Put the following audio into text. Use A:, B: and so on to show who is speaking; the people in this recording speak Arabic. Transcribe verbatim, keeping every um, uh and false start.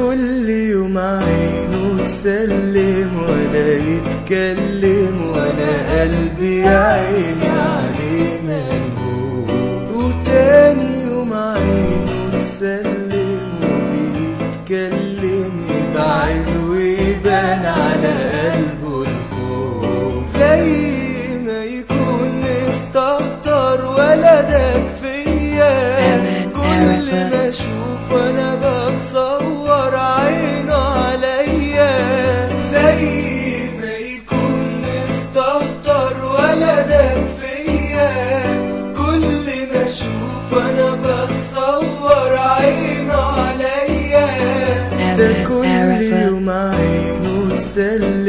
A: كل يوم عينه تسلم ولا يتكلم، وانا قلبي يا عيني عليه ملهوف. وتاني يوم عينه تسلم وبيتكلم، يبعد ويبان على قلبه الخوف، زي ما يكون مستهتر ولا داك فيا. كل ما اشوف انا بتصور عينه عليا، زي ما يكون مستهتر ولا داك فيا. كل ما اشوف انا بتصور عينه عليا. ده كل يوم عينه تسلم